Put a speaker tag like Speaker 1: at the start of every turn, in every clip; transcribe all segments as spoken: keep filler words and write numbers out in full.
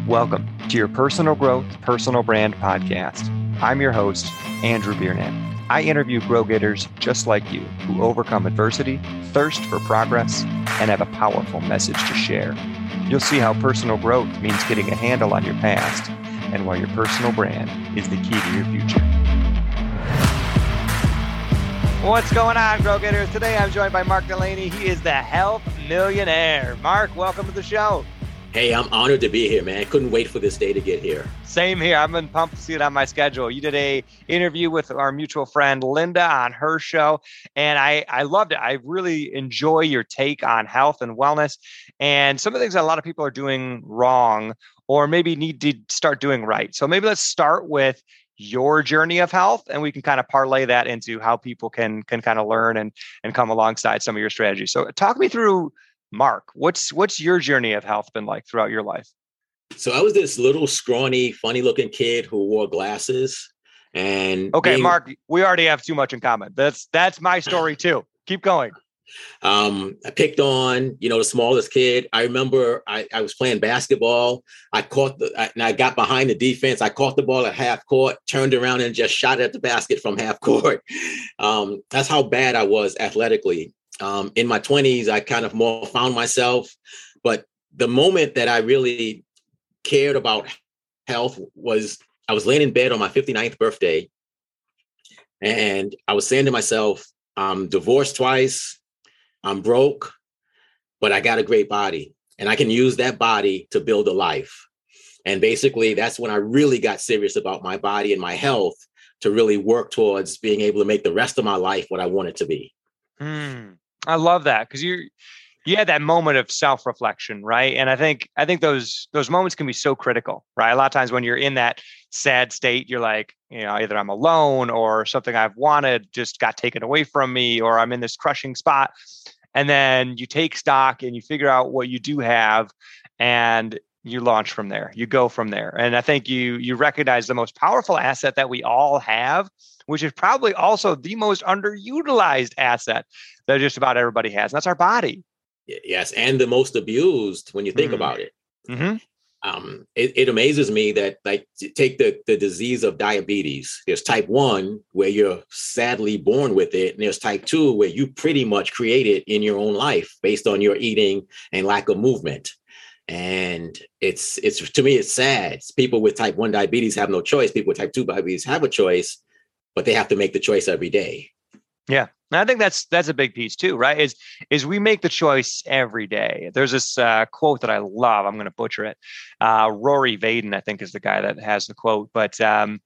Speaker 1: Welcome to your Personal Growth, Personal Brand podcast. I'm your host, Andrew Biernan. I interview grow-getters just like you who overcome adversity, thirst for progress, and have a powerful message to share. You'll see how personal growth means getting a handle on your past and why your personal brand is the key to your future. What's going on, grow-getters? Today I'm joined by Mark Delaney. He is the health millionaire. Mark, welcome to the show.
Speaker 2: Hey, I'm honored to be here, man. Couldn't wait for this day to get here.
Speaker 1: Same here. I've been pumped to see it on my schedule. You did a interview with our mutual friend Linda on her show, and I, I loved it. I really enjoy your take on health and wellness and some of the things that a lot of people are doing wrong or maybe need to start doing right. So maybe let's start with your journey of health, and we can kind of parlay that into how people can can kind of learn and and come alongside some of your strategies. So talk me through, Mark, what's what's your journey of health been like throughout your life?
Speaker 2: So I was this little scrawny, funny looking kid who wore glasses. And
Speaker 1: okay,
Speaker 2: being,
Speaker 1: Mark, we already have too much in common. That's that's my story too. Keep going.
Speaker 2: Um, I picked on, you know, the smallest kid. I remember I, I was playing basketball. I caught the, I, and I got behind the defense. I caught the ball at half court, turned around and just shot at the basket from half court. Um, that's how bad I was athletically. Um, in my twenties, I kind of more found myself. But the moment that I really cared about health was I was laying in bed on my fifty-ninth birthday. And I was saying to myself, I'm divorced twice. I'm broke, but I got a great body. And I can use that body to build a life. And basically, that's when I really got serious about my body and my health to really work towards being able to make the rest of my life what I want it to be.
Speaker 1: Hmm. I love that because you you had that moment of self-reflection, right? And I think I think those those moments can be so critical, right? A lot of times when you're in that sad state, you're like, you know, either I'm alone or something I've wanted just got taken away from me, or I'm in this crushing spot. And then you take stock and you figure out what you do have, and you launch from there. You go from there. And I think you you recognize the most powerful asset that we all have, which is probably also the most underutilized asset that just about everybody has. And that's our body.
Speaker 2: Yes. And the most abused when you think
Speaker 1: mm.
Speaker 2: about it.
Speaker 1: Mm-hmm.
Speaker 2: Um, it, it amazes me that, like, take the, the disease of diabetes. There's type one, where you're sadly born with it. And there's type two, where you pretty much create it in your own life based on your eating and lack of movement. And it's, it's to me, it's sad. People with type one diabetes have no choice. People with type two diabetes have a choice, but they have to make the choice every day.
Speaker 1: Yeah. And I think that's that's a big piece too, right? Is is we make the choice every day. There's this uh, quote that I love. I'm going to butcher it. Uh, Rory Vaden, I think, is the guy that has the quote. But um,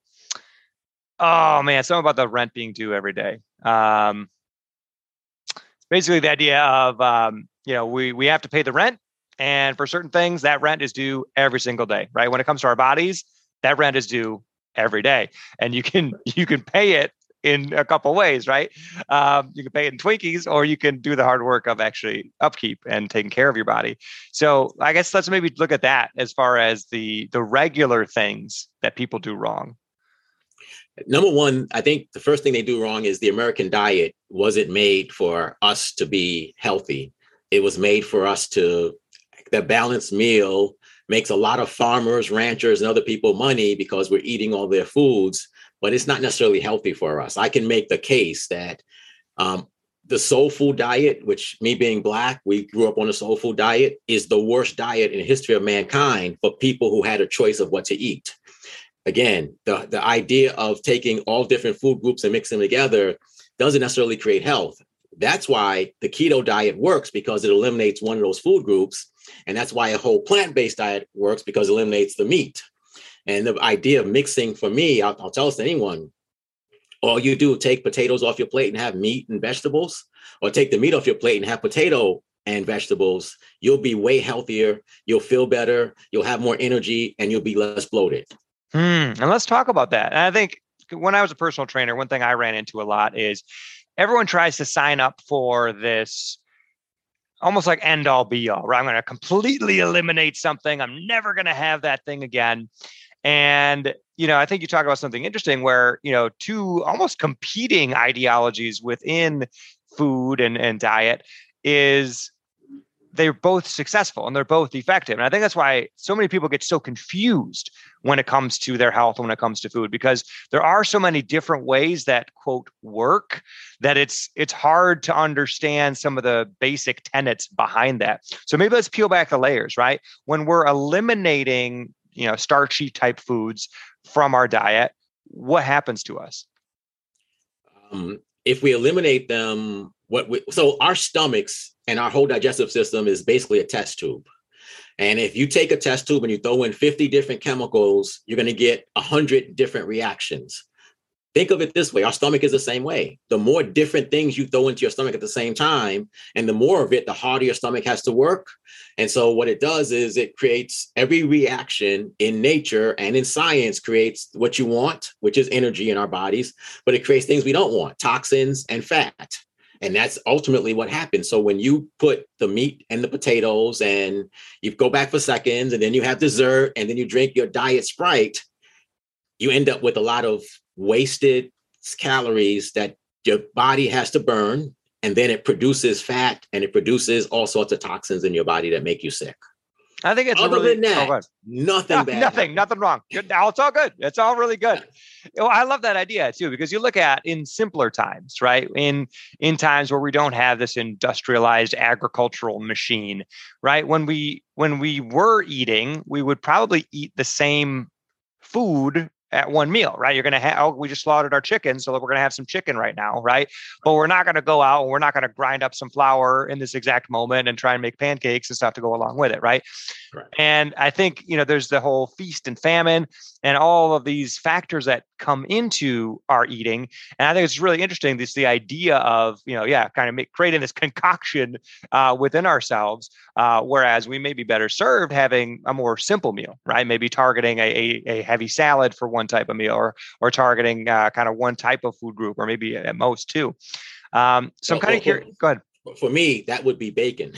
Speaker 1: oh man, something about the rent being due every day. Um, basically, the idea of um, you know we we have to pay the rent, and for certain things, that rent is due every single day, right? When it comes to our bodies, that rent is due every day, and you can you can pay it in a couple ways, right? Um, you can pay it in Twinkies, or you can do the hard work of actually upkeep and taking care of your body. So I guess let's maybe look at that as far as the the regular things that people do wrong.
Speaker 2: Number one, I think the first thing they do wrong is the American diet wasn't made for us to be healthy. It was made for us to, the balanced meal makes a lot of farmers, ranchers, and other people money because we're eating all their foods, but it's not necessarily healthy for us. I can make the case that um, the soul food diet, which, me being Black, we grew up on a soul food diet, is the worst diet in the history of mankind for people who had a choice of what to eat. Again, the, the idea of taking all different food groups and mixing them together doesn't necessarily create health. That's why the keto diet works, because it eliminates one of those food groups. And that's why a whole plant-based diet works, because it eliminates the meat. And the idea of mixing, for me, I'll, I'll tell this to anyone, all you do, take potatoes off your plate and have meat and vegetables, or take the meat off your plate and have potato and vegetables. You'll be way healthier. You'll feel better. You'll have more energy, and you'll be less bloated.
Speaker 1: Hmm. And let's talk about that. And I think when I was a personal trainer, one thing I ran into a lot is everyone tries to sign up for this almost like end all be all, right? I'm going to completely eliminate something. I'm never going to have that thing again. And, you know, I think you talk about something interesting where, you know, two almost competing ideologies within food and, and diet is they're both successful and they're both effective. And I think that's why so many people get so confused when it comes to their health, when it comes to food, because there are so many different ways that, quote, work, that it's it's hard to understand some of the basic tenets behind that. So maybe let's peel back the layers, right? When we're eliminating, you know, starchy type foods from our diet, what happens to us?
Speaker 2: Um, if we eliminate them, what we, so our stomachs and our whole digestive system is basically a test tube. And if you take a test tube and you throw in fifty different chemicals, you're going to get one hundred different reactions. Think of it this way. Our stomach is the same way. The more different things you throw into your stomach at the same time, and the more of it, the harder your stomach has to work. And so what it does is it creates every reaction in nature and in science creates what you want, which is energy in our bodies, but it creates things we don't want, toxins and fat. And that's ultimately what happens. So when you put the meat and the potatoes and you go back for seconds and then you have dessert and then you drink your diet Sprite, you end up with a lot of wasted calories that your body has to burn. And then it produces fat and it produces all sorts of toxins in your body that make you sick.
Speaker 1: I think it's
Speaker 2: other
Speaker 1: really,
Speaker 2: than that,
Speaker 1: oh,
Speaker 2: nothing
Speaker 1: no,
Speaker 2: bad.
Speaker 1: Nothing,
Speaker 2: happens.
Speaker 1: nothing wrong. Good. Now it's all good. It's all really good. Well, I love that idea too, because you look at in simpler times, right? In in times where we don't have this industrialized agricultural machine, right? When we when we were eating, we would probably eat the same food at one meal, right? You're going to have, oh, we just slaughtered our chicken, so we're going to have some chicken right now, right? But we're not going to go out and we're not going to grind up some flour in this exact moment and try and make pancakes and stuff to go along with it, right?
Speaker 2: Correct.
Speaker 1: And I think, you know, there's the whole feast and famine and all of these factors that come into our eating. And I think it's really interesting, this the idea of, you know, yeah, kind of make, creating this concoction uh, within ourselves, uh, whereas we may be better served having a more simple meal, right? Maybe targeting a, a, a heavy salad for one type of meal, or or targeting uh, kind of one type of food group, or maybe at most two. Um, so I'm kind of curious. Go ahead.
Speaker 2: For me, that would be bacon.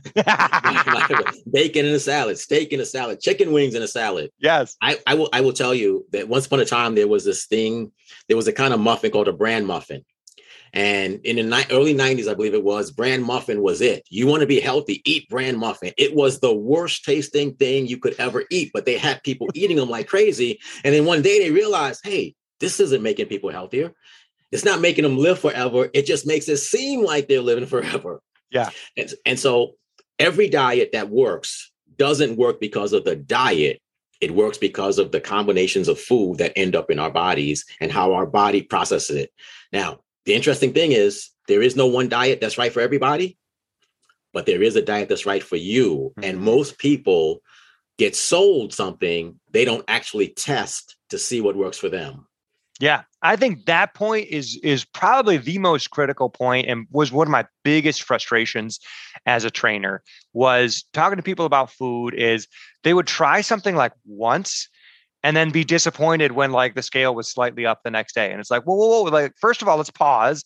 Speaker 2: Bacon in a salad, steak in a salad, chicken wings in a salad.
Speaker 1: Yes.
Speaker 2: I, I will I will tell you that once upon a time, there was this thing, there was a kind of muffin called a bran muffin. And in the ni- early nineties, I believe it was, bran muffin was it. You want to be healthy, eat bran muffin. It was the worst tasting thing you could ever eat, but they had people eating them like crazy. And then one day they realized, hey, this isn't making people healthier. It's not making them live forever. It just makes it seem like they're living forever.
Speaker 1: Yeah.
Speaker 2: And, and so every diet that works doesn't work because of the diet. It works because of the combinations of food that end up in our bodies and how our body processes it. Now, the interesting thing is there is no one diet that's right for everybody, but there is a diet that's right for you. Mm-hmm. And most people get sold something. They don't actually test to see what works for them.
Speaker 1: Yeah, I think that point is is probably the most critical point, and was one of my biggest frustrations as a trainer, was talking to people about food. Is they would try something like once and then be disappointed when like the scale was slightly up the next day. And it's like, whoa, whoa, whoa, like, first of all, let's pause.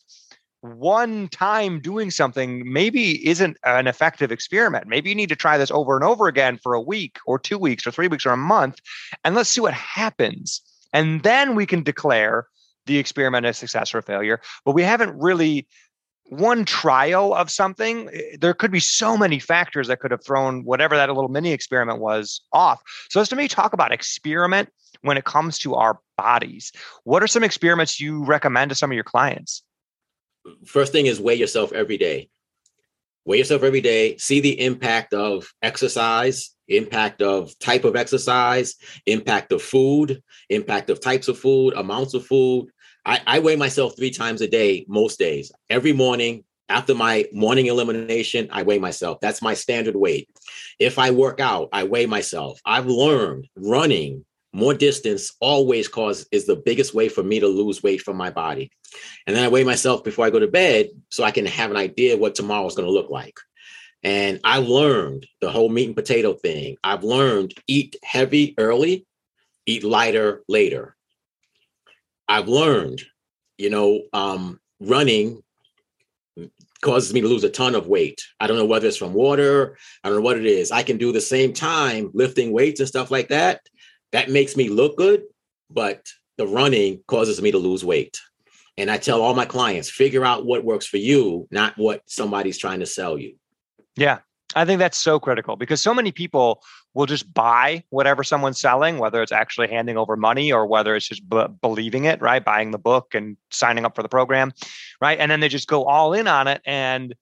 Speaker 1: One time doing something maybe isn't an effective experiment. Maybe you need to try this over and over again for a week or two weeks or three weeks or a month, and let's see what happens. And then we can declare the experiment a success or a failure. But we haven't really, one trial of something, there could be so many factors that could have thrown whatever that little mini experiment was off. So as to me, talk about experiment when it comes to our bodies. What are some experiments you recommend to some of your clients?
Speaker 2: First thing is weigh yourself every day. Weigh yourself every day. See the impact of exercise, impact of type of exercise, impact of food, impact of types of food, amounts of food. I, I weigh myself three times a day, most days. Every morning, after my morning elimination, I weigh myself. That's my standard weight. If I work out, I weigh myself. I've learned running more distance always cause is the biggest way for me to lose weight from my body. And then I weigh myself before I go to bed so I can have an idea what tomorrow is going to look like. And I learned the whole meat and potato thing. I've learned eat heavy early, eat lighter later. I've learned, you know, um, running causes me to lose a ton of weight. I don't know whether it's from water. I don't know what it is. I can do the same time lifting weights and stuff like that. That makes me look good, but the running causes me to lose weight. And I tell all my clients, figure out what works for you, not what somebody's trying to sell you.
Speaker 1: Yeah. I think that's so critical because so many people will just buy whatever someone's selling, whether it's actually handing over money or whether it's just b- believing it, right? Buying the book and signing up for the program, right? And then they just go all in on it. And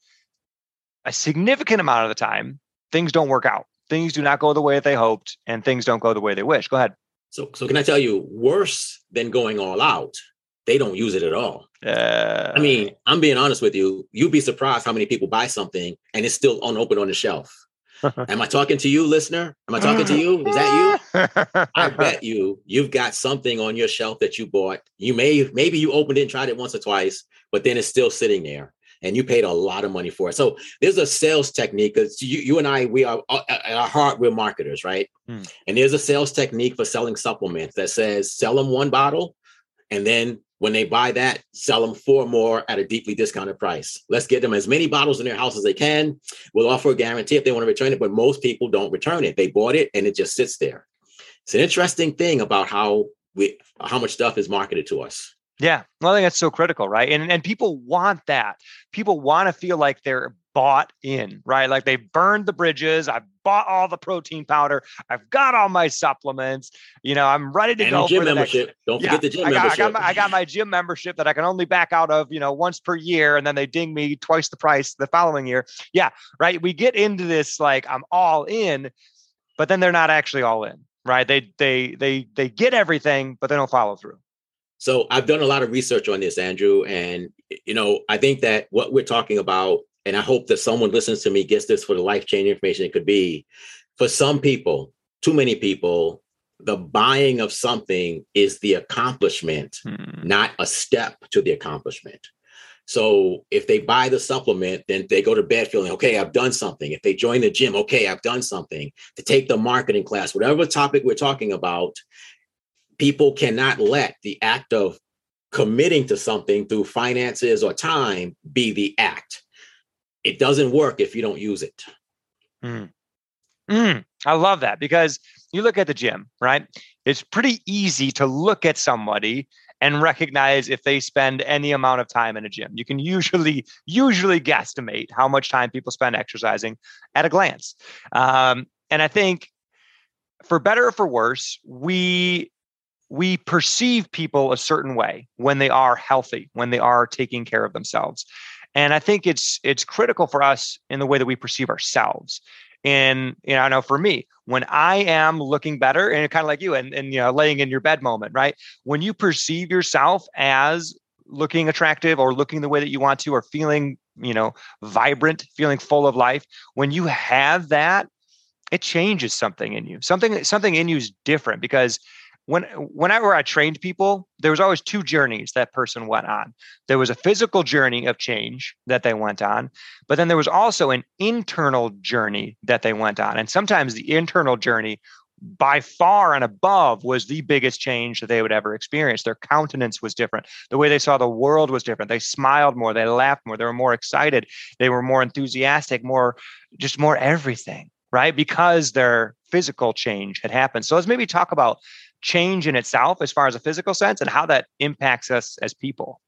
Speaker 1: a significant amount of the time, things don't work out. Things do not go the way that they hoped and things don't go the way they wish. Go ahead.
Speaker 2: So, so can I tell you, worse than going all out, they don't use it at all.
Speaker 1: Uh,
Speaker 2: I mean, I'm being honest with you. You'd be surprised how many people buy something and it's still unopened on the shelf. Am I talking to you, listener? Am I talking to you? Is that you? I bet you you've got something on your shelf that you bought. You may, maybe you opened it and tried it once or twice, but then it's still sitting there and you paid a lot of money for it. So there's a sales technique because you, you and I, we are at our heart, we're marketers, right? Hmm. And there's a sales technique for selling supplements that says sell them one bottle and then when they buy that, sell them four more at a deeply discounted price. Let's get them as many bottles in their house as they can. We'll offer a guarantee if they want to return it, but most people don't return it. They bought it and it just sits there. It's an interesting thing about how we, how much stuff is marketed to us.
Speaker 1: Yeah, well, I think that's so critical, right? And and people want that. People want to feel like they're bought in, right? Like they burned the bridges. I bought all the protein powder. I've got all my supplements. You know, I'm ready to
Speaker 2: and
Speaker 1: go
Speaker 2: gym
Speaker 1: for the
Speaker 2: membership.
Speaker 1: next.
Speaker 2: Don't
Speaker 1: yeah,
Speaker 2: forget the gym
Speaker 1: I got,
Speaker 2: membership.
Speaker 1: I got, my, I got my gym membership that I can only back out of, you know, once per year, and then they ding me twice the price the following year. Yeah, right. We get into this like I'm all in, but then they're not actually all in, right? They they they they get everything, but they don't follow through.
Speaker 2: So I've done a lot of research on this, Andrew, and, you know, I think that what we're talking about, and I hope that someone listens to me gets this for the life-changing information it could be, for some people, too many people, the buying of something is the accomplishment, hmm. not a step to the accomplishment. So if they buy the supplement, then they go to bed feeling, okay, I've done something. If they join the gym, okay, I've done something. To take the marketing class, whatever topic we're talking about, people cannot let the act of committing to something through finances or time be the act. It doesn't work if you don't use it.
Speaker 1: Mm. Mm. I love that because you look at the gym, right? It's pretty easy to look at somebody and recognize if they spend any amount of time in a gym. You can usually, usually guesstimate how much time people spend exercising at a glance. Um, and I think for better or for worse, we we perceive people a certain way when they are healthy, when they are taking care of themselves. And I think it's it's critical for us in the way that we perceive ourselves. And, you know, I know for me, when I am looking better and kind of like you and, and, you know, laying in your bed moment, right? When you perceive yourself as looking attractive or looking the way that you want to, or feeling, you know, vibrant, feeling full of life, when you have that, it changes something in you. Something, something in you is different because When, whenever I trained people, there was always two journeys that person went on. There was a physical journey of change that they went on, but then there was also an internal journey that they went on. And sometimes the internal journey by far and above was the biggest change that they would ever experience. Their countenance was different. The way they saw the world was different. They smiled more, they laughed more, they were more excited, they were more enthusiastic, more, just more everything, right? Because their physical change had happened. So let's maybe talk about change in itself as far as a physical sense and how that impacts us as people.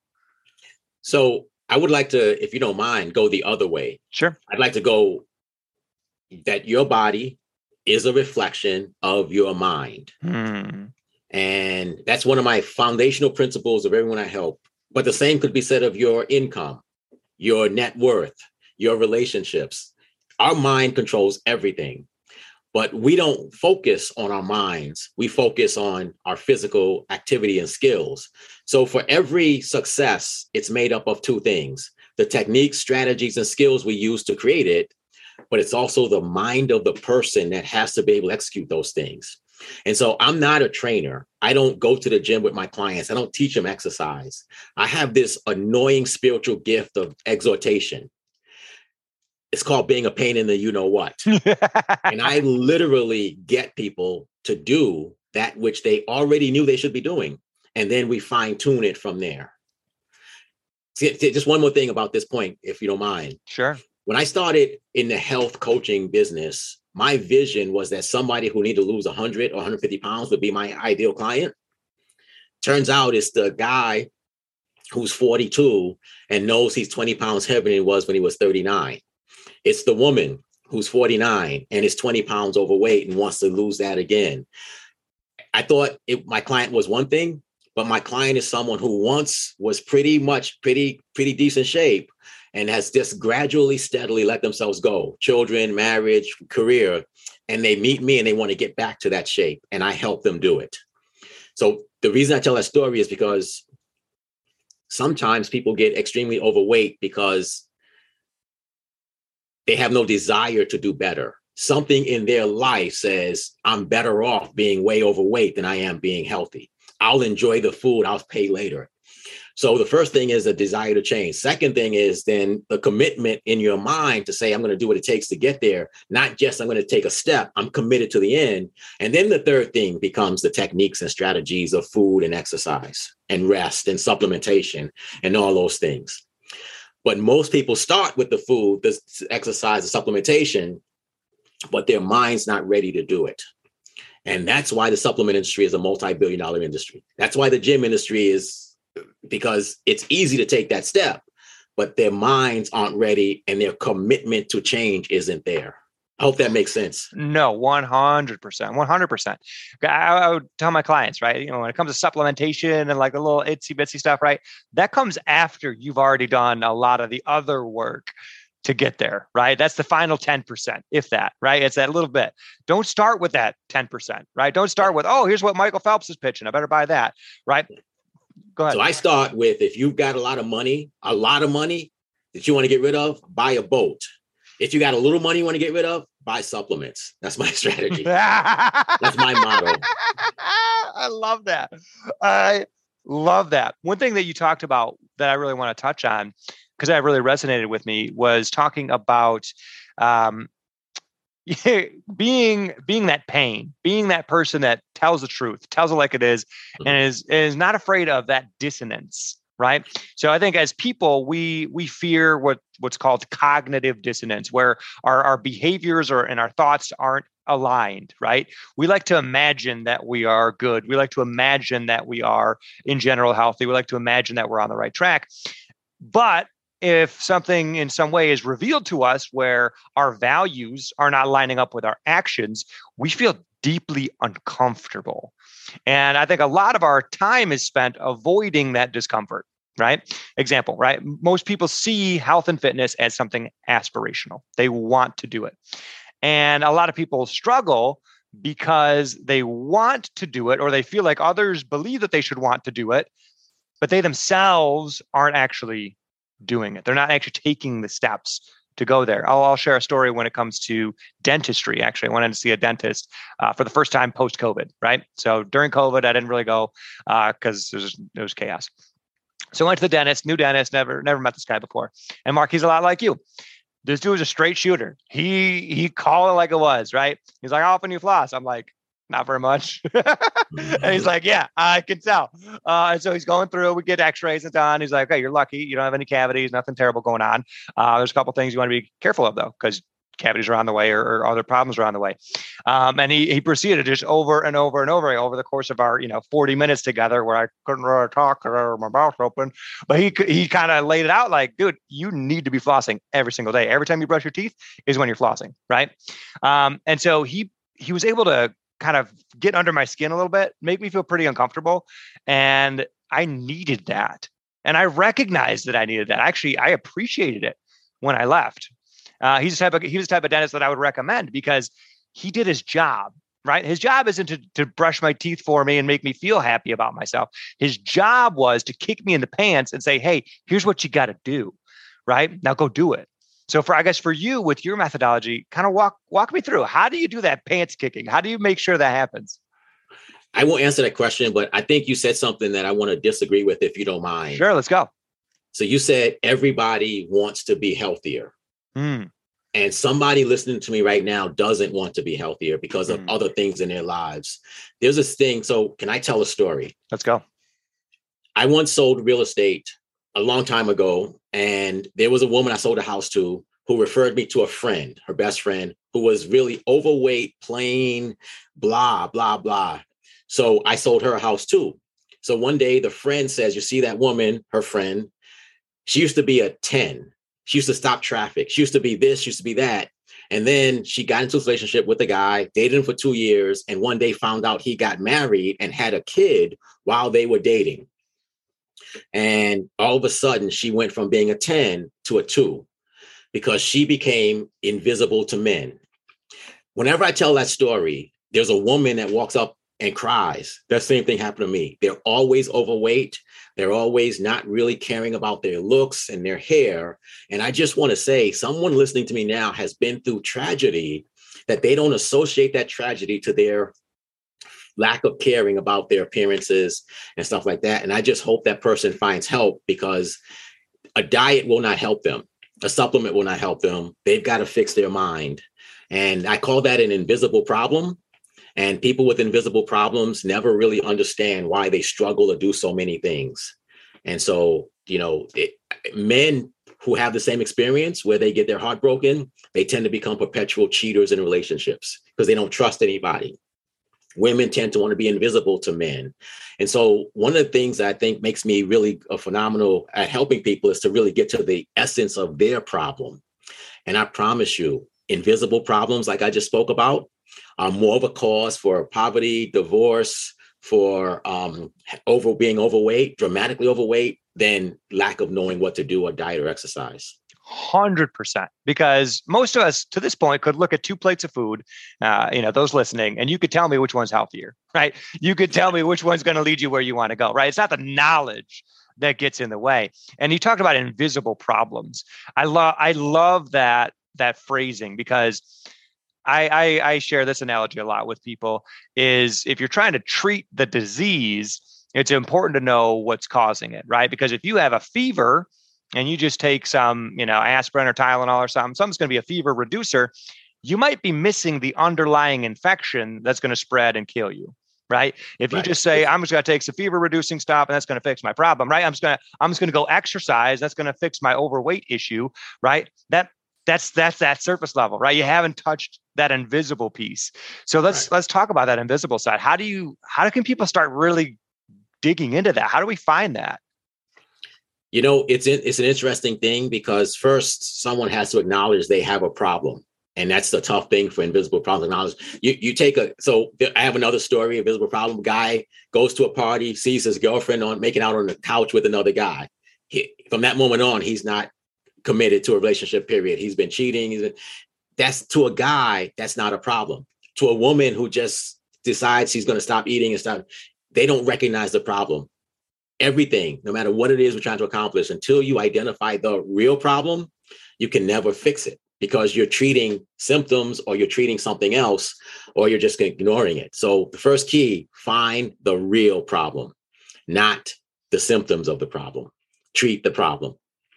Speaker 2: So I would like to, if you don't mind, go the other way.
Speaker 1: Sure.
Speaker 2: I'd like to go that your body is a reflection of your mind. Hmm. And that's one of my foundational principles of everyone I help. But the same could be said of your income, your net worth, your relationships. Our mind controls everything. But we don't focus on our minds. We focus on our physical activity and skills. So for every success, it's made up of two things: the techniques, strategies, and skills we use to create it, but it's also the mind of the person that has to be able to execute those things. And so I'm not a trainer. I don't go to the gym with my clients. I don't teach them exercise. I have this annoying spiritual gift of exhortation. It's called being a pain in the you-know-what. And I literally get people to do that which they already knew they should be doing. And then we fine-tune it from there. See, just one more thing about this point, if you don't mind.
Speaker 1: Sure.
Speaker 2: When I started in the health coaching business, my vision was that somebody who needed to lose one hundred or one hundred fifty pounds would be my ideal client. Turns out it's the guy who's forty-two and knows he's twenty pounds heavier than he was when he was thirty-nine. It's the woman who's forty-nine and is twenty pounds overweight and wants to lose that again. I thought it, my client was one thing, but my client is someone who once was pretty much pretty, pretty decent shape and has just gradually, steadily let themselves go. Children, marriage, career, and they meet me and they want to get back to that shape, and I help them do it. So the reason I tell that story is because sometimes people get extremely overweight because they have no desire to do better. Something in their life says, I'm better off being way overweight than I am being healthy. I'll enjoy the food, I'll pay later. So the first thing is a desire to change. Second thing is then the commitment in your mind to say, I'm going to do what it takes to get there. Not just I'm going to take a step, I'm committed to the end. And then the third thing becomes the techniques and strategies of food and exercise and rest and supplementation and all those things. But most people start with the food, the exercise, the supplementation, but their mind's not ready to do it. And that's why the supplement industry is a multi-billion dollar industry. That's why the gym industry is, because it's easy to take that step, but their minds aren't ready and their commitment to change isn't there. I hope that makes sense.
Speaker 1: No, one hundred percent, one hundred percent. I, I would tell my clients, right? You know, when it comes to supplementation and like the little itsy bitsy stuff, right? That comes after you've already done a lot of the other work to get there, right? That's the final ten percent, if that, right? It's that little bit. Don't start with that ten percent, right? Don't start with, oh, here's what Michael Phelps is pitching, I better buy that, right? Go ahead.
Speaker 2: So I start with, if you've got a lot of money, a lot of money that you want to get rid of, buy a boat. If you got a little money you want to get rid of, buy supplements. That's my strategy. That's my motto.
Speaker 1: I love that. I love that. One thing that you talked about that I really want to touch on, because that really resonated with me, was talking about um, being being that pain, being that person that tells the truth, tells it like it is, mm-hmm. and is is not afraid of that dissonance, right? So I think as people, we we fear what what's called cognitive dissonance, where our our behaviors or and our thoughts aren't aligned, right? We like to imagine that we are good. We like to imagine that we are in general healthy. We like to imagine that we're on the right track, but if something in some way is revealed to us where our values are not lining up with our actions, we feel deeply uncomfortable. And I think a lot of our time is spent avoiding that discomfort, right? Example, right? Most people see health and fitness as something aspirational. They want to do it. And a lot of people struggle because they want to do it, or they feel like others believe that they should want to do it, but they themselves aren't actually doing it. They're not actually taking the steps to go there. I'll, I'll share a story when it comes to dentistry. Actually, I wanted to see a dentist uh, for the first time post-COVID, right? So during COVID, I didn't really go because uh, it, was, it was chaos. So I went to the dentist, new dentist, never never met this guy before. And Mark, he's a lot like you. This dude was a straight shooter. He he called it like it was, right? He's like, how often do you floss? I'm like, not very much. And he's like, yeah, I can tell. Uh, and so he's going through, we get x-rays and done. He's like, okay, you're lucky. You don't have any cavities, nothing terrible going on. Uh, there's a couple things you want to be careful of though, because cavities are on the way or, or other problems are on the way. Um, and he he proceeded just over and over and over over the course of our, you know, forty minutes together where I couldn't really talk or my mouth open. But he he kind of laid it out like, dude, you need to be flossing every single day. Every time you brush your teeth is when you're flossing, right? Um, and so he he was able to kind of get under my skin a little bit, make me feel pretty uncomfortable. And I needed that. And I recognized that I needed that. Actually, I appreciated it when I left. Uh, he's the type of, he was the type of dentist that I would recommend because he did his job, right? His job isn't to, to brush my teeth for me and make me feel happy about myself. His job was to kick me in the pants and say, hey, here's what you got to do, right? Now go do it. So for, I guess for you with your methodology, kind of walk walk me through. How do you do that pants kicking? How do you make sure that happens?
Speaker 2: I won't answer that question, but I think you said something that I want to disagree with, if you don't mind.
Speaker 1: Sure, let's go.
Speaker 2: So you said everybody wants to be healthier.
Speaker 1: Mm.
Speaker 2: And somebody listening to me right now doesn't want to be healthier because of
Speaker 1: mm.
Speaker 2: other things in their lives. There's this thing. So can I tell a story?
Speaker 1: Let's go.
Speaker 2: I once sold real estate a long time ago. And there was a woman I sold a house to who referred me to a friend, her best friend, who was really overweight, plain, blah, blah, blah. So I sold her a house too. So one day the friend says, you see that woman, her friend, she used to be a ten. She used to stop traffic. She used to be this, she used to be that. And then she got into a relationship with a guy, dated him for two years, and one day found out he got married and had a kid while they were dating. And all of a sudden, she went from being a ten to a two because she became invisible to men. Whenever I tell that story, there's a woman that walks up and cries. That same thing happened to me. They're always overweight. They're always not really caring about their looks and their hair. And I just want to say, someone listening to me now has been through tragedy, that they don't associate that tragedy to their lack of caring about their appearances and stuff like that. And I just hope that person finds help, because a diet will not help them. A supplement will not help them. They've got to fix their mind. And I call that an invisible problem. And people with invisible problems never really understand why they struggle to do so many things. And so, you know, it, men who have the same experience where they get their heart broken, they tend to become perpetual cheaters in relationships because they don't trust anybody. Women tend to want to be invisible to men. And so one of the things that I think makes me really a phenomenal at helping people is to really get to the essence of their problem. And I promise you, invisible problems like I just spoke about are more of a cause for poverty, divorce, for um, over being overweight, dramatically overweight, than lack of knowing what to do or diet or exercise.
Speaker 1: one hundred percent. Because most of us to this point could look at two plates of food, uh, you know, those listening, and you could tell me which one's healthier, right? You could tell me which one's going to lead you where you want to go, right? It's not the knowledge that gets in the way. And you talked about invisible problems. I love, I love that, that phrasing, because I, I, I share this analogy a lot with people is if you're trying to treat the disease, it's important to know what's causing it, right? Because if you have a fever and you just take some, you know, aspirin or Tylenol or something, something's going to be a fever reducer, you might be missing the underlying infection that's going to spread and kill you, right? If you
Speaker 2: Right.
Speaker 1: just say, I'm just going to take some fever reducing stuff and that's going to fix my problem, right? I'm just going to, I'm just going to go exercise. That's going to fix my overweight issue, right? That That's that's that surface level, right? You haven't touched that invisible piece. So let's
Speaker 2: Right.
Speaker 1: let's talk about that invisible side. How do you how can people start really digging into that? How do we find that?
Speaker 2: You know, it's it's an interesting thing, because first someone has to acknowledge they have a problem. And that's the tough thing for invisible problems. Acknowledge. You, you take a, so I have another story, invisible problem. Guy goes to a party, sees his girlfriend on making out on the couch with another guy. He, from that moment on, he's not committed to a relationship, period. He's been cheating. He's been, that's to a guy, that's not a problem. To a woman who just decides she's going to stop eating and stop, they don't recognize the problem. Everything, no matter what it is we're trying to accomplish, until you identify the real problem, you can never fix it, because you're treating symptoms or you're treating something else, or you're just ignoring it. So the first key, find the real problem, not the symptoms of the problem. Treat the problem.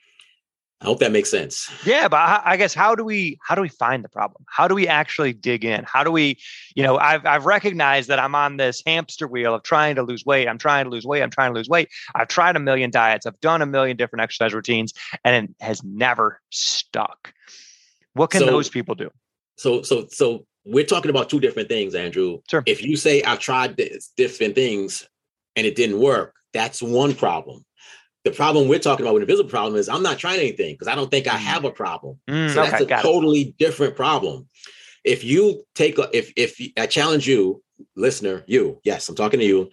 Speaker 2: I hope that makes sense.
Speaker 1: Yeah, but I, I guess how do we how do we find the problem? How do we actually dig in? How do we, you know, I've I've recognized that I'm on this hamster wheel of trying to lose weight. I'm trying to lose weight. I'm trying to lose weight. I've tried a million diets. I've done a million different exercise routines, and it has never stuck. What can
Speaker 2: So,
Speaker 1: those people do?
Speaker 2: So so so we're talking about two different things, Andrew.
Speaker 1: Sure.
Speaker 2: If you say I've tried this, different things and it didn't work, that's one problem. The problem we're talking about with invisible problem is I'm not trying anything because I don't think I have a problem.
Speaker 1: Mm,
Speaker 2: so
Speaker 1: okay,
Speaker 2: that's a
Speaker 1: got
Speaker 2: totally
Speaker 1: it.
Speaker 2: different problem. If you take, a, if if I challenge you, listener, you, yes, I'm talking to you,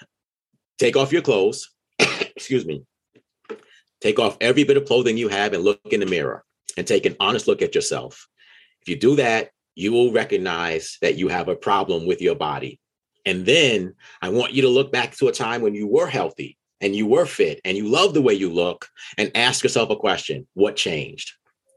Speaker 2: take off your clothes, excuse me, take off every bit of clothing you have and look in the mirror and take an honest look at yourself. If you do that, you will recognize that you have a problem with your body. And then I want you to look back to a time when you were healthy and you were fit and you love the way you look, and ask yourself a question: what changed?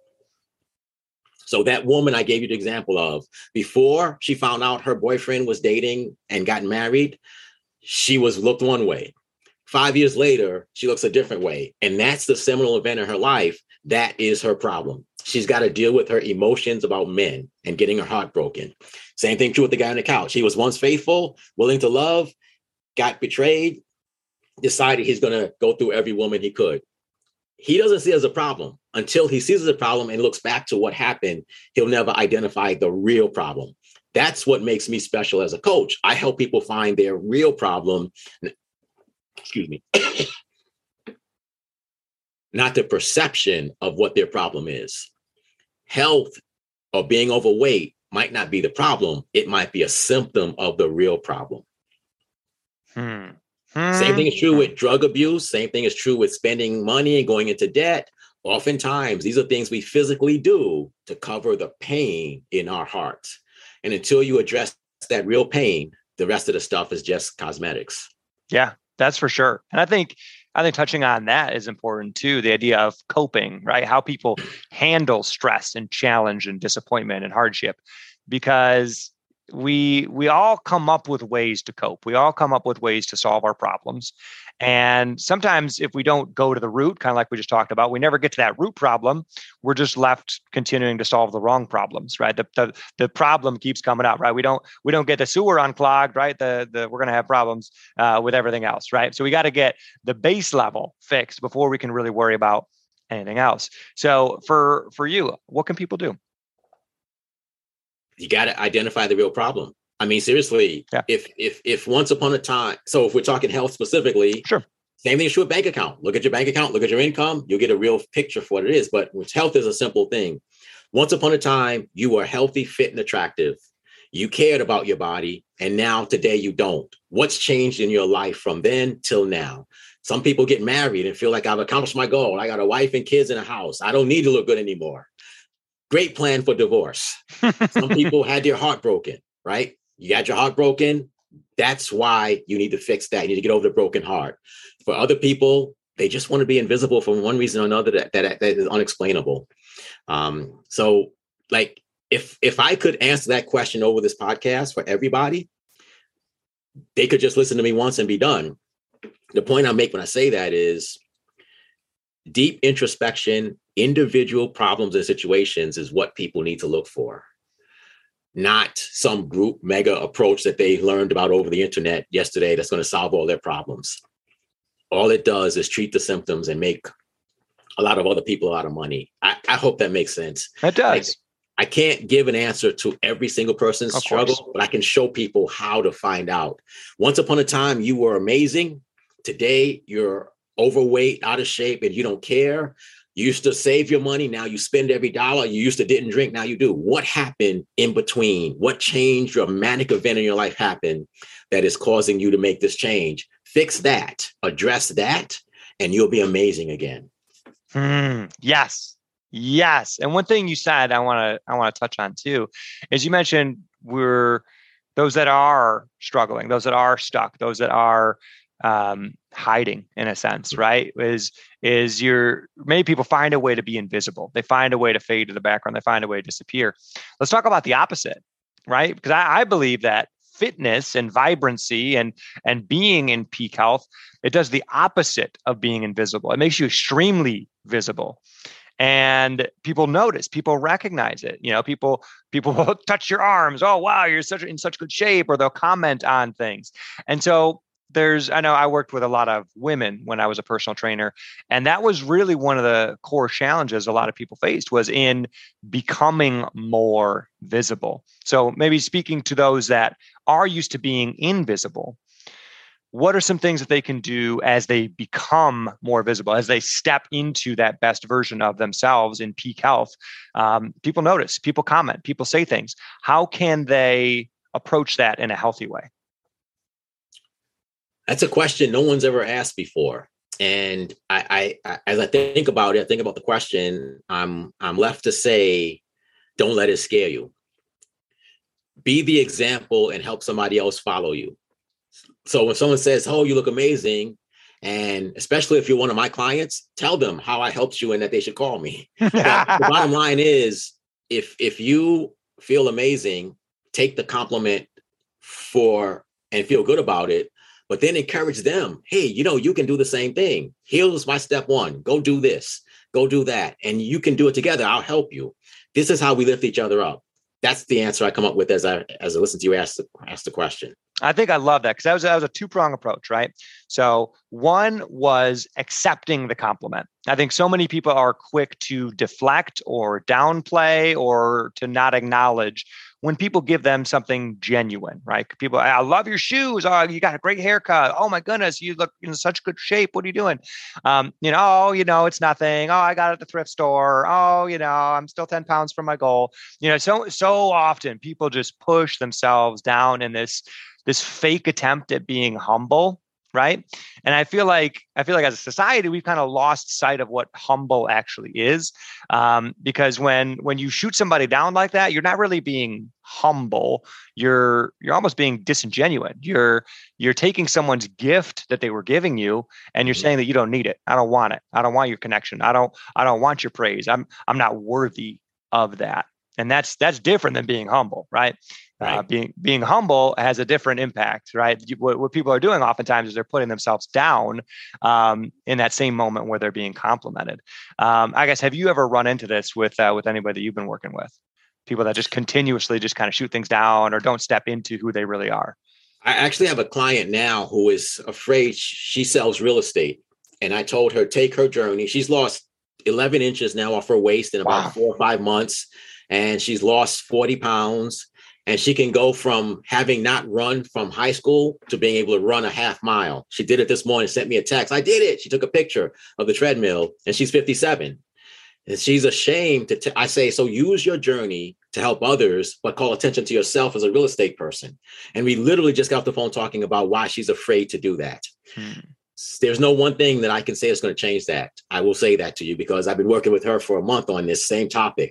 Speaker 2: So that woman I gave you the example of, before she found out her boyfriend was dating and got married, she was looked one way. Five years later, she looks a different way. And that's the seminal event in her life. That is her problem. She's got to deal with her emotions about men and getting her heart broken. Same thing true with the guy on the couch. He was once faithful, willing to love, got betrayed, decided he's going to go through every woman he could. He doesn't see it as a problem. Until he sees it as a problem and looks back to what happened, he'll never identify the real problem. That's what makes me special as a coach. I help people find their real problem. Excuse me. Not the perception of what their problem is. Health or being overweight might not be the problem. It might be a symptom of the real problem.
Speaker 1: Hmm.
Speaker 2: Same thing is true
Speaker 1: Hmm.
Speaker 2: with drug abuse. Same thing is true with spending money and going into debt. Oftentimes, these are things we physically do to cover the pain in our hearts. And until you address that real pain, the rest of the stuff is just cosmetics.
Speaker 1: Yeah, that's for sure. And I think I think touching on that is important too. The idea of coping, right? How people handle stress and challenge and disappointment and hardship, because we we all come up with ways to cope. We all come up with ways to solve our problems. And sometimes if we don't go to the root, kind of like we just talked about, we never get to that root problem. We're just left continuing to solve the wrong problems, right? The the, the problem keeps coming up, right? We don't we don't get the sewer unclogged, right? The the we're going to have problems uh, with everything else, right? So we got to get the base level fixed before we can really worry about anything else. So for for you, what can people do?
Speaker 2: You got to identify the real problem. I mean, seriously, yeah. if if if once upon a time, so if we're talking health specifically,
Speaker 1: sure.
Speaker 2: Same thing is true with bank account. Look at your bank account, look at your income, you'll get a real picture for what it is. But health is a simple thing. Once upon a time, you were healthy, fit, and attractive. You cared about your body, and now today you don't. What's changed in your life from then till now? Some people get married and feel like I've accomplished my goal. I got a wife and kids in a house. I don't need to look good anymore. Great plan for divorce. Some people had their heart broken, right? You got your heart broken. That's why you need to fix that. You need to get over the broken heart. For other people, they just want to be invisible for one reason or another that, that, that is unexplainable. Um, so like, if, if I could answer that question over this podcast for everybody, they could just listen to me once and be done. The point I make when I say that is deep introspection, individual problems and situations is what people need to look for. Not some group mega approach that they learned about over the internet yesterday that's going to solve all their problems. All it does is treat the symptoms and make a lot of other people a lot of money. I, I hope that makes sense.
Speaker 1: It does.
Speaker 2: I, I can't give an answer to every single person's
Speaker 1: of
Speaker 2: struggle,
Speaker 1: course.
Speaker 2: but I can show people how to find out. Once upon a time, you were amazing. Today, you're overweight, out of shape, and you don't care. You used to save your money. Now you spend every dollar. You used to didn't drink. Now you do. What happened in between? What change, dramatic event in your life happened that is causing you to make this change? Fix that, address that, and you'll be amazing again.
Speaker 1: Mm, yes. Yes. And one thing you said, I want to, I want to touch on too, is you mentioned we're those that are struggling, those that are stuck, those that are um, hiding in a sense, right? Is, is your, many people find a way to be invisible. They find a way to fade to the background. They find a way to disappear. Let's talk about the opposite, right? Because I, I believe that fitness and vibrancy and, and being in peak health, it does the opposite of being invisible. It makes you extremely visible. And people notice, people recognize it. You know, people, people will touch your arms. Oh, wow, you're such in such good shape, or they'll comment on things. And so there's, I know I worked with a lot of women when I was a personal trainer, and that was really one of the core challenges a lot of people faced was in becoming more visible. So maybe speaking to those that are used to being invisible, what are some things that they can do as they become more visible, as they step into that best version of themselves in peak health? Um, people notice, people comment, people say things. How can they approach that in a healthy way?
Speaker 2: That's a question no one's ever asked before. And I, I, I as I think about it, I think about the question, I'm, I'm left to say, don't let it scare you. Be the example and help somebody else follow you. So when someone says, oh, you look amazing, and especially if you're one of my clients, tell them how I helped you and that they should call me. But the bottom line is, if if you feel amazing, take the compliment for and feel good about it, but then encourage them. Hey, you know, you can do the same thing. Here's my step one. Go do this. Go do that. And you can do it together. I'll help you. This is how we lift each other up. That's the answer I come up with as I as I listen to you ask the, ask the question. I
Speaker 1: think I love that because that was, that was a two-prong approach, right? So one was accepting the compliment. I think so many people are quick to deflect or downplay or to not acknowledge when people give them something genuine, right? People, I love your shoes. Oh, you got a great haircut. Oh my goodness, you look in such good shape. What are you doing? Um, you know, oh, you know, it's nothing. Oh, I got it at the thrift store. Oh, you know, I'm still ten pounds from my goal. You know, so so often people just push themselves down in this this fake attempt at being humble, right? And I feel like I feel like as a society, we've kind of lost sight of what humble actually is, um, because when when you shoot somebody down like that, you're not really being humble. You're you're almost being disingenuous. You're you're taking someone's gift that they were giving you, and you're
Speaker 2: Mhm. saying
Speaker 1: saying that you don't need it. I don't want it. I don't want your connection. I don't I don't want your praise. I'm I'm not worthy of that. And that's that's different than being humble, right? Uh,
Speaker 2: Right.
Speaker 1: being being humble has a different impact, right? You, what, what people are doing oftentimes is they're putting themselves down um, in that same moment where they're being complimented. Um, I guess, have you ever run into this with uh, with anybody that you've been working with? People that just continuously just kind of shoot things down or don't step into who they really are.
Speaker 2: I actually have a client now who is afraid. She sells real estate. And I told her, take her journey. She's lost eleven inches now off her waist in about
Speaker 1: Wow.
Speaker 2: four or five months. And she's lost forty pounds. And she can go from having not run from high school to being able to run a half mile. She did it this morning, sent me a text. I did it. She took a picture of the treadmill and she's fifty-seven. And she's ashamed to, t- I say, so use your journey to help others, but call attention to yourself as a real estate person. And we literally just got off the phone talking about why she's afraid to do that. Hmm. There's no one thing that I can say is going to change that. I will say that to you because I've been working with her for a month on this same topic.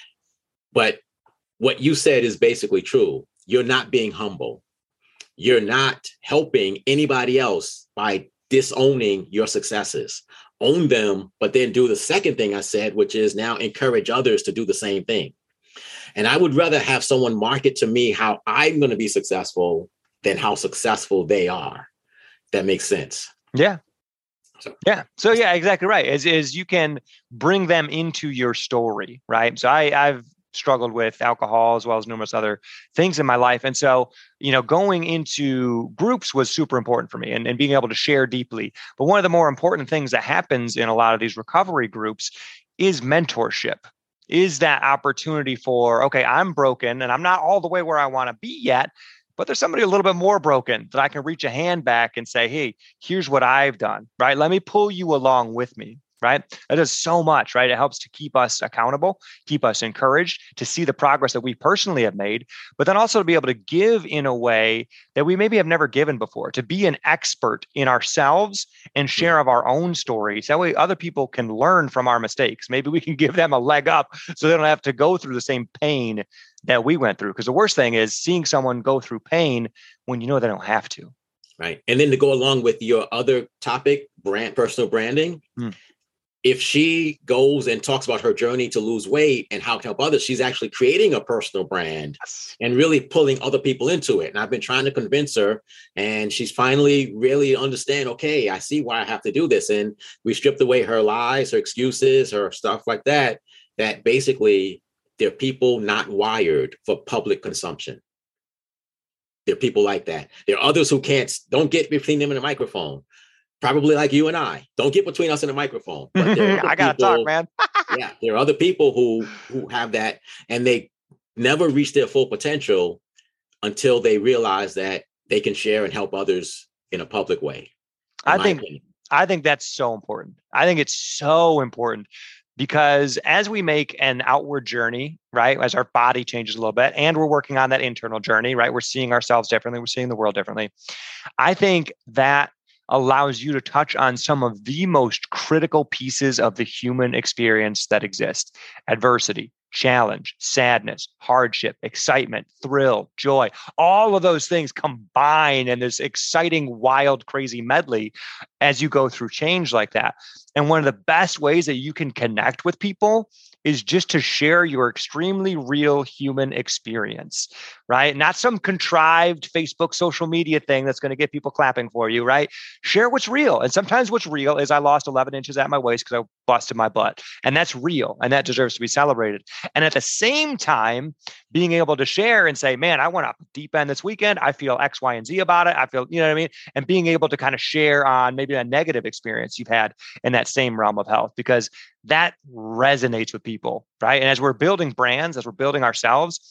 Speaker 2: But what you said is basically true. You're not being humble. You're not helping anybody else by disowning your successes. Own them, but then do the second thing I said, which is now encourage others to do the same thing. And I would rather have someone market to me how I'm going to be successful than how successful they are. That makes sense.
Speaker 1: Yeah.
Speaker 2: So.
Speaker 1: Yeah. So yeah, exactly right. Is is you can bring them into your story, right? So I, I've struggled with alcohol as well as numerous other things in my life. And so, you know, going into groups was super important for me and, and being able to share deeply. But one of the more important things that happens in a lot of these recovery groups is mentorship. Is that opportunity for, okay, I'm broken and I'm not all the way where I want to be yet, but there's somebody a little bit more broken that I can reach a hand back and say, hey, here's what I've done, right? Let me pull you along with me. Right? That does so much, right? It helps to keep us accountable, keep us encouraged to see the progress that we personally have made, but then also to be able to give in a way that we maybe have never given before, to be an expert in ourselves and share of our own stories. That way other people can learn from our mistakes. Maybe we can give them a leg up so they don't have to go through the same pain that we went through. Because the worst thing is seeing someone go through pain when you know they don't have to.
Speaker 2: Right. And then to go along with your other topic, brand, personal branding, mm. If she goes and talks about her journey to lose weight and how to help others, she's actually creating a personal brand yes. and really pulling other people into it. And I've been trying to convince her, and she's finally really understand, okay, I see why I have to do this. And we stripped away her lies, her excuses, her stuff like that, that basically they're people not wired for public consumption. There are people like that. There are others who can't, don't get between them and a microphone. Probably like you and I. Don't get between us and a microphone. But there are
Speaker 1: I gotta
Speaker 2: people,
Speaker 1: talk, man.
Speaker 2: yeah, there are other people who who have that, and they never reach their full potential until they realize that they can share and help others in a public way.
Speaker 1: I think opinion. I think that's so important. I think it's so important because as we make an outward journey, right, as our body changes a little bit, and we're working on that internal journey, right, we're seeing ourselves differently, we're seeing the world differently. I think that allows you to touch on some of the most critical pieces of the human experience that exist: adversity, challenge, sadness, hardship, excitement, thrill, joy. All of those things combine in this exciting, wild, crazy medley as you go through change like that. And one of the best ways that you can connect with people is just to share your extremely real human experience, right? Not some contrived Facebook social media thing that's going to get people clapping for you, right? Share what's real. And sometimes what's real is I lost eleven inches at my waist because I busted my butt. And that's real. And that deserves to be celebrated. And at the same time, being able to share and say, man, I went up deep end this weekend. I feel X, Y, and Z about it. I feel, you know what I mean? And being able to kind of share on maybe a negative experience you've had in that same realm of health, because that resonates with people, right? And as we're building brands, as we're building ourselves,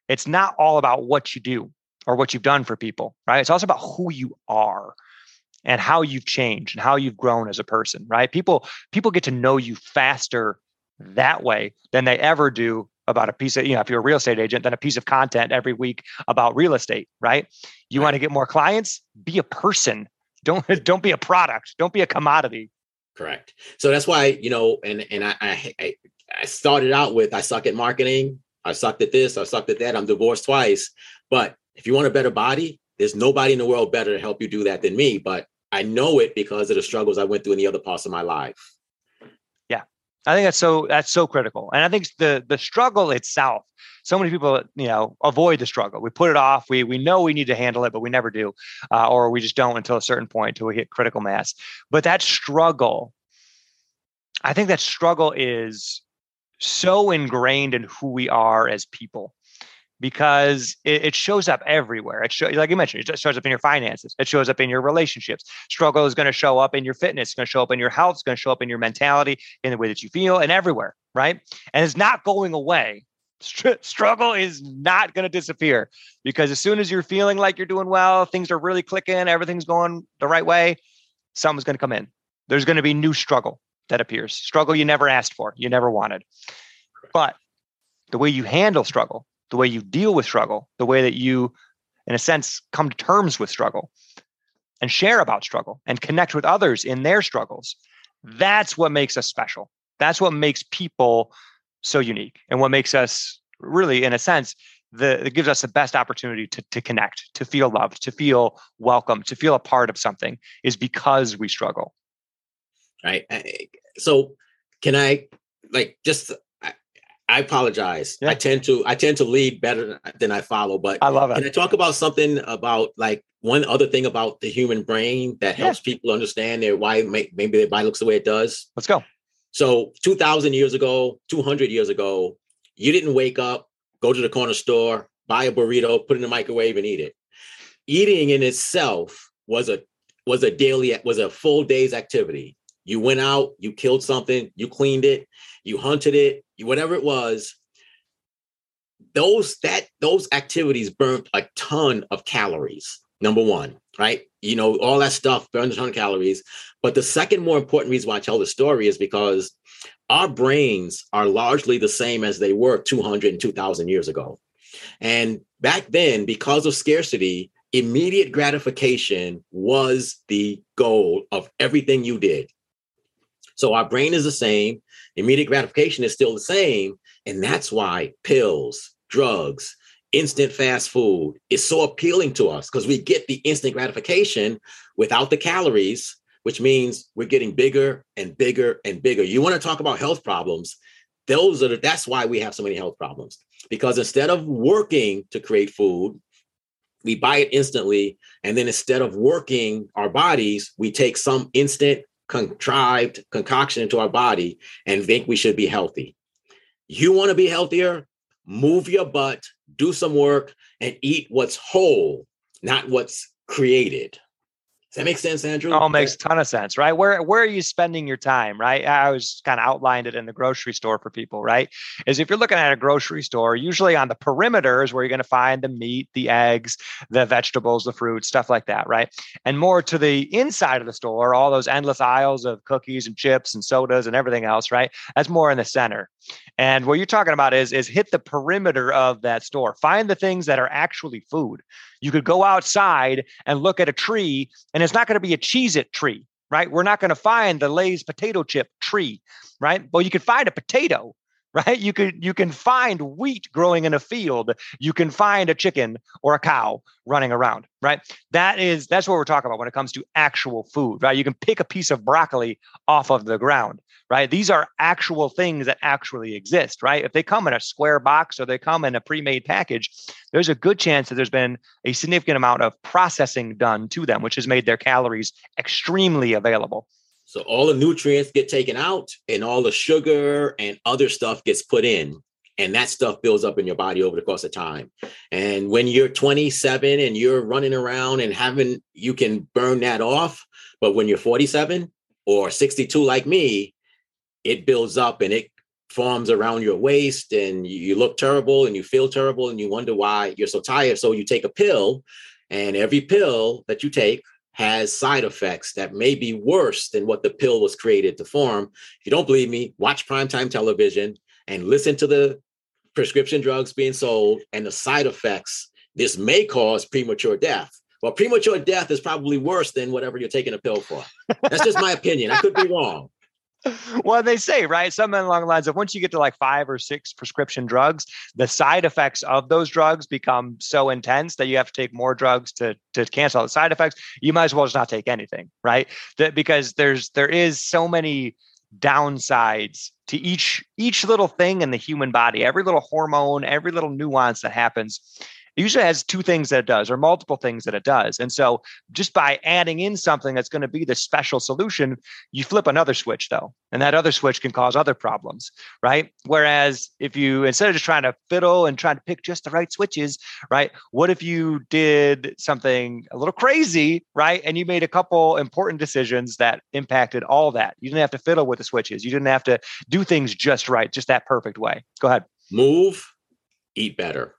Speaker 1: it's not all about what you do or what you've done for people, right? It's also about who you are and how you've changed and how you've grown as a person, right? People people get to know you faster that way than they ever do about a piece of, you know, if you're a real estate agent, then a piece of content every week about real estate, right? You
Speaker 2: Right.
Speaker 1: want to get more clients? Be a person. Don't don't be a product. Don't be a commodity.
Speaker 2: Correct. So that's why, you know, and and I I I started out with I suck at marketing. I sucked at this. I sucked at that. I'm divorced twice. But if you want a better body, there's nobody in the world better to help you do that than me. But I know it because of the struggles I went through in the other parts of my life.
Speaker 1: Yeah, I think that's so that's so critical. And I think the the struggle itself, so many people, you know, avoid the struggle. We put it off. We we know we need to handle it, but we never do, uh, or we just don't until a certain point, until we hit critical mass. But that struggle, I think that struggle is so ingrained in who we are as people, because it, it shows up everywhere. It show, like you mentioned, it shows up in your finances. It shows up in your relationships. Struggle is going to show up in your fitness. It's going to show up in your health. It's going to show up in your mentality, in the way that you feel, and everywhere, right? And it's not going away. Str- struggle is not going to disappear, because as soon as you're feeling like you're doing well, things are really clicking, everything's going the right way, something's going to come in. There's going to be new struggle that appears. Struggle you never asked for, you never wanted. But the way you handle struggle, the way you deal with struggle, the way that you, in a sense, come to terms with struggle and share about struggle and connect with others in their struggles, that's what makes us special. That's what makes people so unique, and what makes us really, in a sense, the, it gives us the best opportunity to, to connect, to feel loved, to feel welcome, to feel a part of something, is because we struggle.
Speaker 2: Right. So can I, like, just, I, I apologize. Yeah. I tend to, I tend to lead better than I follow, but
Speaker 1: I love it.
Speaker 2: Can I talk about something about, like, one other thing about the human brain that helps yeah. people understand their why, maybe their body looks the way it does?
Speaker 1: Let's go.
Speaker 2: So two thousand years ago, two hundred years ago, you didn't wake up, go to the corner store, buy a burrito, put it in the microwave and eat it. Eating in itself was a, was a daily, was a full day's activity. You went out, you killed something, you cleaned it, you hunted it, you, whatever it was. Those that those activities burnt a ton of calories. Number one, right? You know, all that stuff burned a ton of calories. But the second more important reason why I tell the story is because our brains are largely the same as they were two hundred and two thousand years ago. And back then, because of scarcity, immediate gratification was the goal of everything you did. So our brain is the same. Immediate gratification is still the same. And that's why pills, drugs, instant fast food is so appealing to us, because we get the instant gratification without the calories, which means we're getting bigger and bigger and bigger. You want to talk about health problems? Those are the, that's why we have so many health problems, because instead of working to create food, we buy it instantly. And then instead of working our bodies, we take some instant contrived concoction into our body and think we should be healthy. You want to be healthier? Move your butt, do some work, and eat what's whole, not what's created. Does that make sense, Andrew?
Speaker 1: Oh, it makes a ton of sense, right? Where where are you spending your time, right? I was kind of outlined it in the grocery store for people, right? Is if you're looking at a grocery store, usually on the perimeter is where you're going to find the meat, the eggs, the vegetables, the fruits, stuff like that, right? And more to the inside of the store, all those endless aisles of cookies and chips and sodas and everything else, right? That's more in the center. And what you're talking about is, is hit the perimeter of that store. Find the things that are actually food. You could go outside and look at a tree, and it's not going to be a Cheez-It tree, right? We're not going to find the Lay's potato chip tree, right? Well, you could find a potato, right? You could you can find wheat growing in a field. You can find a chicken or a cow running around, right? That is that's what we're talking about when it comes to actual food, right? You can pick a piece of broccoli off of the ground, right? These are actual things that actually exist, right? If they come in a square box or they come in a pre-made package, there's a good chance that there's been a significant amount of processing done to them, which has made their calories extremely available.
Speaker 2: So all the nutrients get taken out and all the sugar and other stuff gets put in. And that stuff builds up in your body over the course of time. And when you're twenty-seven and you're running around and having, you can burn that off. But when you're forty-seven or sixty-two like me, it builds up and it forms around your waist and you, you look terrible and you feel terrible and you wonder why you're so tired. So you take a pill, and every pill that you take has side effects that may be worse than what the pill was created to form. If you don't believe me, watch primetime television and listen to the prescription drugs being sold and the side effects. This may cause premature death. Well, premature death is probably worse than whatever you're taking a pill for. That's just my opinion. I could be wrong.
Speaker 1: Well, they say, right, something along the lines of once you get to like five or six prescription drugs, the side effects of those drugs become so intense that you have to take more drugs to to cancel out the side effects. You might as well just not take anything, right? That because there's there is so many downsides to each each little thing in the human body, every little hormone, every little nuance that happens. It usually has two things that it does, or multiple things that it does. And so just by adding in something that's going to be the special solution, you flip another switch though. And that other switch can cause other problems, right? Whereas if you, instead of just trying to fiddle and trying to pick just the right switches, right? What if you did something a little crazy, right? And you made a couple important decisions that impacted all that. You didn't have to fiddle with the switches. You didn't have to do things just right, just that perfect way. Go ahead.
Speaker 2: Move, eat better.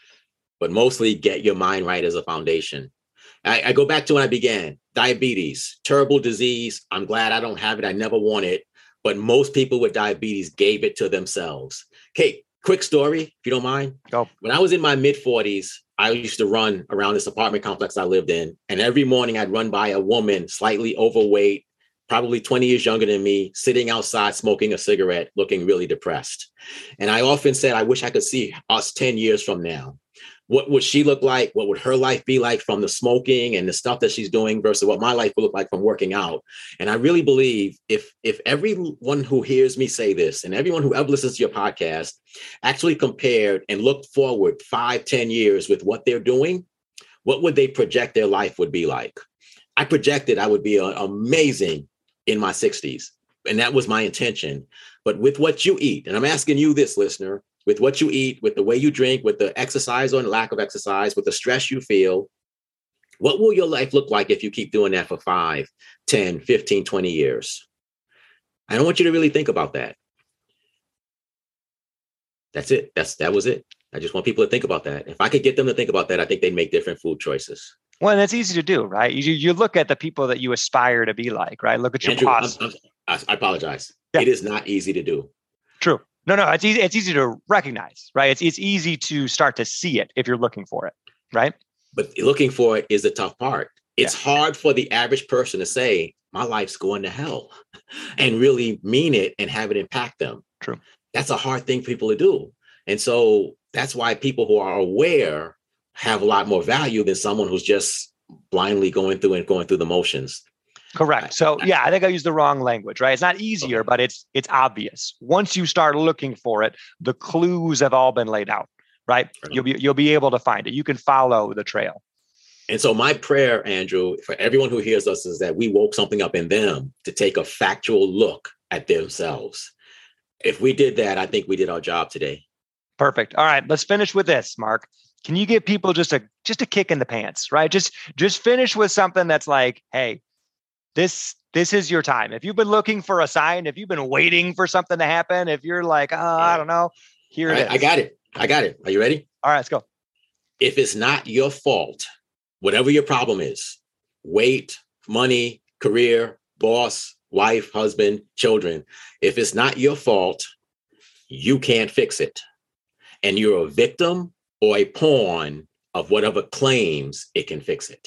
Speaker 2: But mostly get your mind right as a foundation. I, I go back to when I began. Diabetes, terrible disease. I'm glad I don't have it. I never want it. But most people with diabetes gave it to themselves. Okay, quick story, if you don't mind.
Speaker 1: Go.
Speaker 2: When I was in my mid forties, I used to run around this apartment complex I lived in. And every morning I'd run by a woman, slightly overweight, probably twenty years younger than me, sitting outside smoking a cigarette, looking really depressed. And I often said, I wish I could see us ten years from now. What would she look like? What would her life be like from the smoking and the stuff that she's doing versus what my life would look like from working out? And I really believe if if everyone who hears me say this and everyone who ever listens to your podcast actually compared and looked forward five, ten years with what they're doing, what would they project their life would be like? I projected I would be uh, amazing in my sixties. And that was my intention. But with what you eat, and I'm asking you this, listener, with what you eat, with the way you drink, with the exercise or lack of exercise, with the stress you feel, what will your life look like if you keep doing that for five, ten, fifteen, twenty years? I don't want you to really think about that. That's it. That's that was it. I just want people to think about that. If I could get them to think about that, I think they'd make different food choices.
Speaker 1: Well, and that's easy to do, right? You you look at the people that you aspire to be like, right? Look at your
Speaker 2: Andrew,
Speaker 1: boss.
Speaker 2: I'm, I'm, I apologize.
Speaker 1: Yeah.
Speaker 2: It is not easy to do.
Speaker 1: True. No, no, it's easy. It's easy to recognize, right? It's it's easy to start to see it if you're looking for it, right?
Speaker 2: But looking for it is the tough part. It's
Speaker 1: Yeah.
Speaker 2: hard for the average person to say, my life's going to hell, and really mean it and have it impact them.
Speaker 1: True.
Speaker 2: That's a hard thing for people to do. And so that's why people who are aware have a lot more value than someone who's just blindly going through and going through the motions.
Speaker 1: Correct. So yeah, I think I used the wrong language, right? It's not easier,
Speaker 2: Okay.
Speaker 1: but it's it's obvious. Once you start looking for it, the clues have all been laid out, right?
Speaker 2: Right.
Speaker 1: You'll be you'll be able to find it. You can follow the trail.
Speaker 2: And so my prayer, Andrew, for everyone who hears us is that we woke something up in them to take a factual look at themselves. If we did that, I think we did our job today.
Speaker 1: Perfect. All right, let's finish with this, Mark. Can you give people just a just a kick in the pants, right? Just just finish with something that's like, hey, this this is your time. If you've been looking for a sign, if you've been waiting for something to happen, if you're like, oh, I don't know, here it
Speaker 2: I,
Speaker 1: is.
Speaker 2: I got it. I got it. Are you ready?
Speaker 1: All right, let's go.
Speaker 2: If it's not your fault, whatever your problem is, weight, money, career, boss, wife, husband, children, if it's not your fault, you can't fix it. And you're a victim or a pawn of whatever claims it can fix it.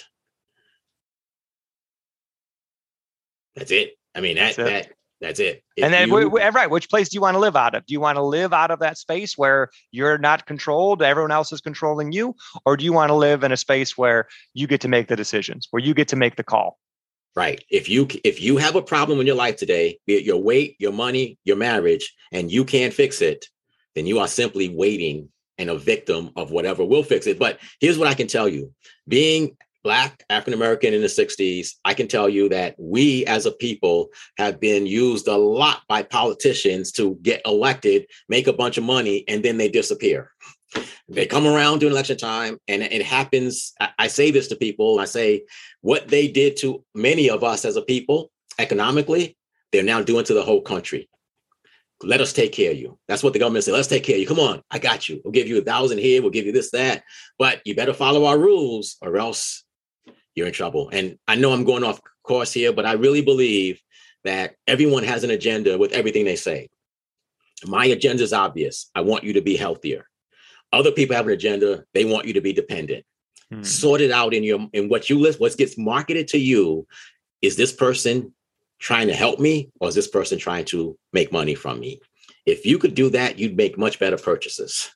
Speaker 2: That's it. I mean, that,
Speaker 1: That's it.
Speaker 2: that, that's it. If
Speaker 1: And then,
Speaker 2: you-
Speaker 1: w- w- right, which place do you want to live out of? Do you want to live out of that space where you're not controlled, everyone else is controlling you? Or do you want to live in a space where you get to make the decisions, where you get to make the call?
Speaker 2: Right. If you if you have a problem in your life today, be it your weight, your money, your marriage, and you can't fix it, then you are simply waiting and a victim of whatever will fix it. But here's what I can tell you. Being Black, African-American in the sixties, I can tell you that we as a people have been used a lot by politicians to get elected, make a bunch of money, and then they disappear. They come around during election time, and it happens. I, I say this to people. I say what they did to many of us as a people economically, they're now doing to the whole country. let us take care of you. That's what the government said. Let's take care of you. Come on, I got you. We'll give you a thousand here. We'll give you this, that. But you better follow our rules or else you're in trouble. And I know I'm going off course here, but I really believe that everyone has an agenda with everything they say. My agenda is obvious. I want you to be healthier. Other people have an agenda. They want you to be dependent. Hmm. Sort it out in your in what you list. What gets marketed to you. Is this person trying to help me, or is this person trying to make money from me? If you could do that, you'd make much better purchases.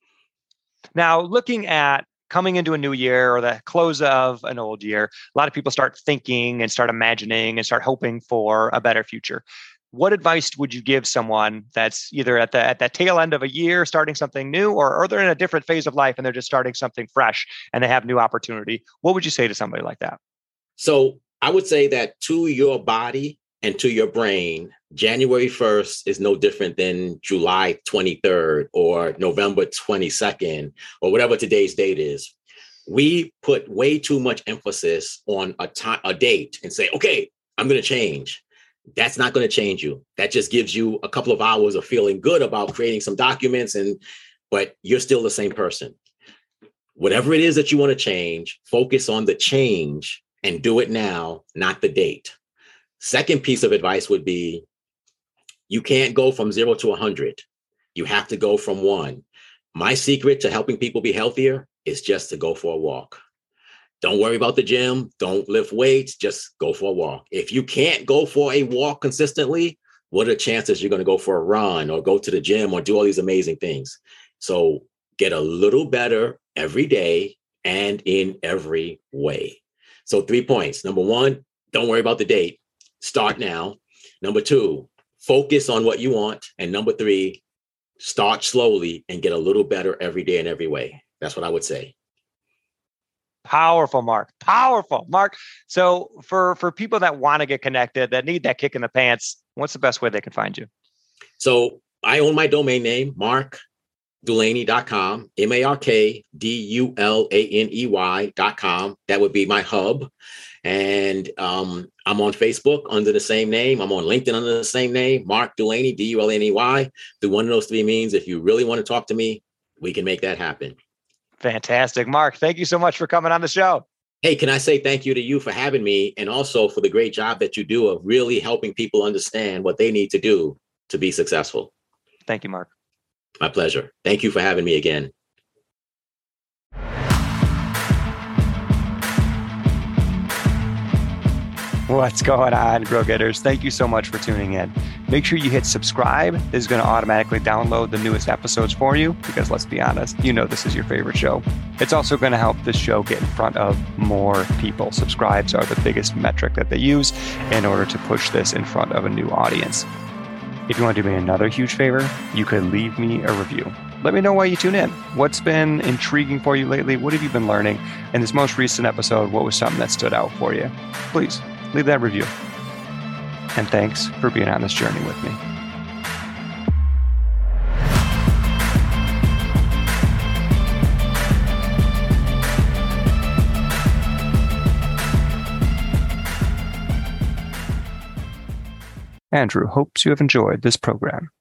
Speaker 1: Now, looking at coming into a new year or the close of an old year, a lot of people start thinking and start imagining and start hoping for a better future. What advice would you give someone that's either at the at that tail end of a year, starting something new, or, or they're in a different phase of life and they're just starting something fresh and they have new opportunity? What would you say to somebody like that?
Speaker 2: So I would say that to your body and to your brain, January first is no different than July twenty-third or November twenty-second or whatever today's date is. We put way too much emphasis on a time, a date, and say, okay, I'm going to change. That's not going to change you. That just gives you a couple of hours of feeling good about creating some documents, and but you're still the same person. Whatever it is that you want to change, focus on the change and do it now, not the date. Second piece of advice would be, you can't go from zero to one hundred. You have to go from one. My secret to helping people be healthier is just to go for a walk. Don't worry about the gym. Don't lift weights. Just go for a walk. If you can't go for a walk consistently, what are the chances you're going to go for a run or go to the gym or do all these amazing things? So get a little better every day and in every way. So three points. Number one, don't worry about the date. Start now. Number two, focus on what you want. And number three, start slowly and get a little better every day in every way. That's what I would say.
Speaker 1: Powerful, Mark. Powerful, Mark. So for, for people that want to get connected, that need that kick in the pants, what's the best way they can find you?
Speaker 2: So I own my domain name, mark dulaney dot com, M A R K D U L A N E Y dot com. That would be my hub. And um, I'm on Facebook under the same name. I'm on LinkedIn under the same name, Mark Dulaney, D U L A N E Y. Through one of those three means, if you really want to talk to me, we can make that happen.
Speaker 1: Fantastic. Mark, thank you so much for coming on the show.
Speaker 2: Hey, can I say thank you to you for having me, and also for the great job that you do of really helping people understand what they need to do to be successful.
Speaker 1: Thank you, Mark.
Speaker 2: My pleasure. Thank you for having me again.
Speaker 1: What's going on, Grow Getters? Thank you so much for tuning in. Make sure you hit subscribe. This is going to automatically download the newest episodes for you because, let's be honest, you know this is your favorite show. It's also going to help this show get in front of more people. Subscribes are the biggest metric that they use in order to push this in front of a new audience. If you want to do me another huge favor, you could leave me a review. Let me know why you tune in. What's been intriguing for you lately? What have you been learning? In this most recent episode, what was something that stood out for you? Please leave that review. And thanks for being on this journey with me. Andrew hopes you have enjoyed this program.